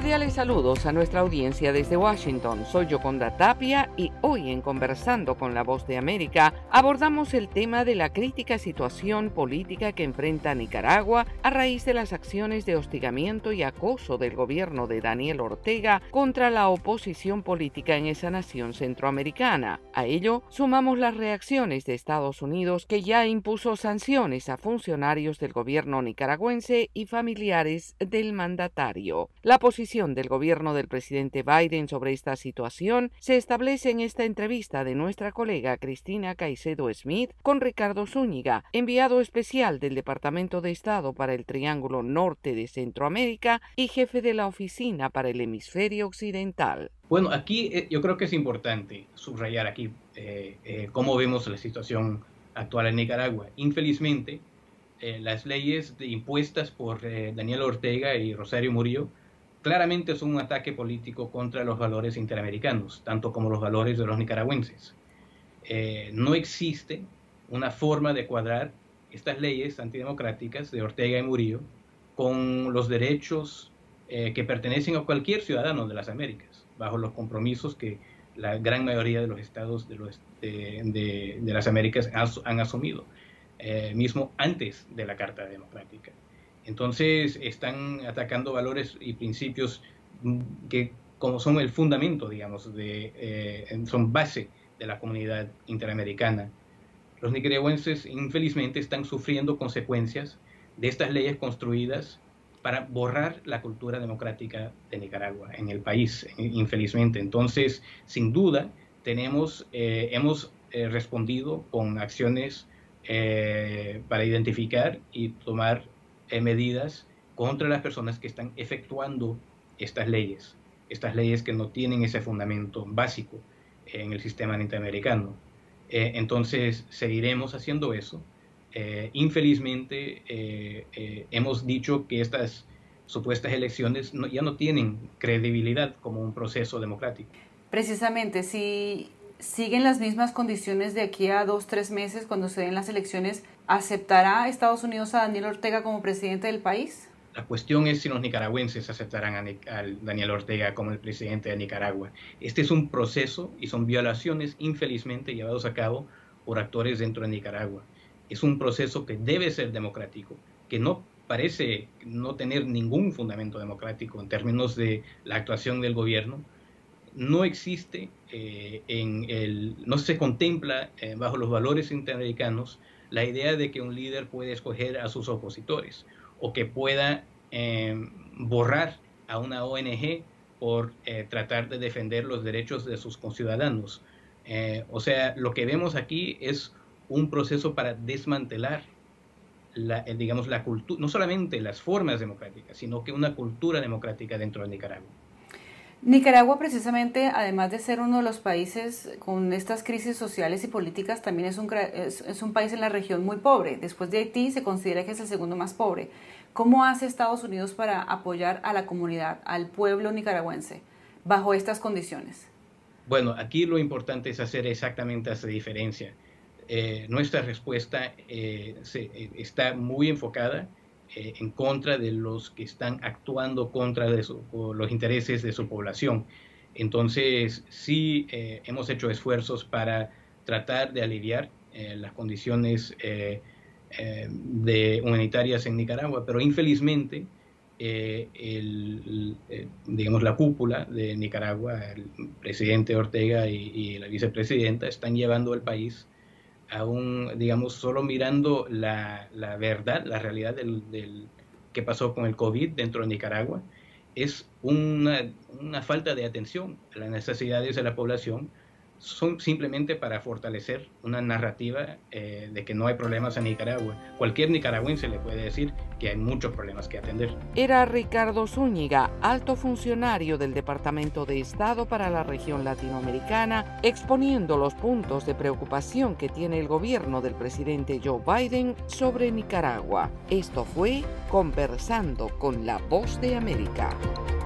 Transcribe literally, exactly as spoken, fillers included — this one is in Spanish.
Cordiales saludos a nuestra audiencia desde Washington. Soy Yoconda Tapia y hoy en Conversando con la Voz de América abordamos el tema de la crítica situación política que enfrenta Nicaragua a raíz de las acciones de hostigamiento y acoso del gobierno de Daniel Ortega contra la oposición política en esa nación centroamericana. A ello sumamos las reacciones de Estados Unidos, que ya impuso sanciones a funcionarios del gobierno nicaragüense y familiares del mandatario. La posición del gobierno del presidente Biden sobre esta situación se establece en esta entrevista de nuestra colega Cristina Caicedo Smith con Ricardo Zúñiga, enviado especial del Departamento de Estado para el Triángulo Norte de Centroamérica y jefe de la Oficina para el Hemisferio Occidental. Bueno, aquí eh, yo creo que es importante subrayar aquí eh, eh, cómo vemos la situación actual en Nicaragua. Infelizmente, eh, las leyes de, impuestas por eh, Daniel Ortega y Rosario Murillo claramente son un ataque político contra los valores interamericanos, tanto como los valores de los nicaragüenses. Eh, no existe una forma de cuadrar estas leyes antidemocráticas de Ortega y Murillo con los derechos eh, que pertenecen a cualquier ciudadano de las Américas, bajo los compromisos que la gran mayoría de los estados de, los, de, de, de las Américas has, han asumido, eh, mismo antes de la Carta Democrática. Entonces están atacando valores y principios que como son el fundamento, digamos, de, eh, son base de la comunidad interamericana. Los nicaragüenses infelizmente están sufriendo consecuencias de estas leyes construidas para borrar la cultura democrática de Nicaragua en el país, infelizmente. Entonces, sin duda, tenemos, eh, hemos eh, respondido con acciones eh, para identificar y tomar eh, medidas contra las personas que están efectuando estas leyes, estas leyes que no tienen ese fundamento básico en el sistema interamericano. Eh, entonces, seguiremos haciendo eso. Eh, infelizmente, eh, eh, hemos dicho que estas supuestas elecciones no, ya no tienen credibilidad como un proceso democrático. Precisamente, si siguen las mismas condiciones de aquí a dos, tres meses cuando se den las elecciones, ¿aceptará Estados Unidos a Daniel Ortega como presidente del país? La cuestión es si los nicaragüenses aceptarán a, a Daniel Ortega como el presidente de Nicaragua. Este es un proceso y son violaciones infelizmente llevados a cabo por actores dentro de Nicaragua. Es un proceso que debe ser democrático, que no parece no tener ningún fundamento democrático en términos de la actuación del gobierno. No existe, eh, en el, no se contempla eh, bajo los valores interamericanos la idea de que un líder puede escoger a sus opositores o que pueda eh, borrar a una O N G por eh, tratar de defender los derechos de sus conciudadanos. Eh, o sea, lo que vemos aquí es un proceso para desmantelar la, eh, digamos, la cultura, no solamente las formas democráticas, sino que una cultura democrática dentro de Nicaragua. Nicaragua, precisamente, además de ser uno de los países con estas crisis sociales y políticas, también es un, es, es un país en la región muy pobre. Después de Haití se considera que es el segundo más pobre. ¿Cómo hace Estados Unidos para apoyar a la comunidad, al pueblo nicaragüense, bajo estas condiciones? Bueno, aquí lo importante es hacer exactamente esa diferencia. Eh, nuestra respuesta eh, se, eh, está muy enfocada Eh, en contra de los que están actuando contra de su, los intereses de su población. Entonces, sí eh, hemos hecho esfuerzos para tratar de aliviar eh, las condiciones eh, eh, de humanitarias en Nicaragua, pero infelizmente, eh, el, el, digamos, la cúpula de Nicaragua, el presidente Ortega y, y la vicepresidenta, están llevando al país aún, digamos, solo mirando la, la verdad, la realidad del, del que pasó con el COVID dentro de Nicaragua, es una, una falta de atención a las necesidades de la población, son simplemente para fortalecer una narrativa eh, de que no hay problemas en Nicaragua. Cualquier nicaragüense le puede decir que hay muchos problemas que atender. Era Ricardo Zúñiga, alto funcionario del Departamento de Estado para la región latinoamericana, exponiendo los puntos de preocupación que tiene el gobierno del presidente Joe Biden sobre Nicaragua. Esto fue Conversando con la Voz de América.